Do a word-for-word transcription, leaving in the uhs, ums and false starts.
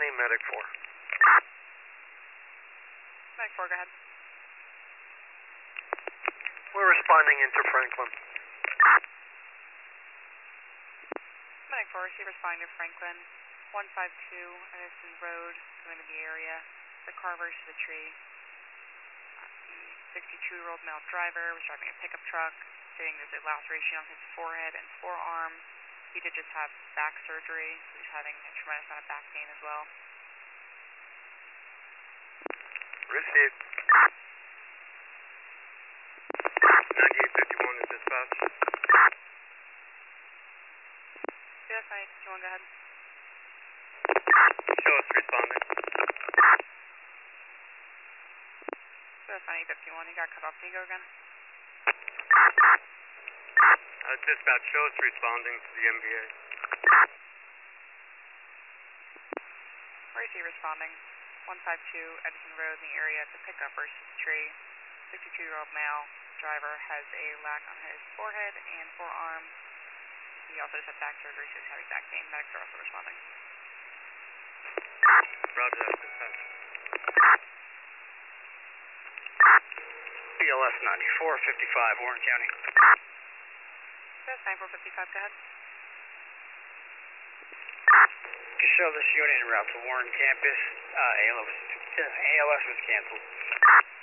Medic four. Medic four, go ahead. We're responding into Franklin. Medic four, receive responding to Franklin. one five two Edison Road, going to the area. The car versus the tree. Uh, the sixty-two-year-old male driver was driving a pickup truck, stating there's a laceration on his forehead and forearm. He did just have back surgery, so he's having a tremendous amount of back pain as well. Received. ninety-eight fifty-one is dispatch. Yes, ninety-eight fifty-one, go ahead. Show us responding. Yes, ninety-eight fifty-one, you got cut off. Can you go again? Uh, dispatch, show us responding to the M V A. Where is he responding? one five two Edison Road in the area. It's a pickup versus a tree. sixty-two-year-old male driver has a lac on his forehead and forearm. He also just had back surgery, so he's having back pain. Medics are also responding. Roger that, dispatch. B L S ninety-four fifty-five, Warren County. Yes, ninety-four fifty-five, go ahead. To show this unit en route to Warren campus, uh, A L S, A L S was canceled.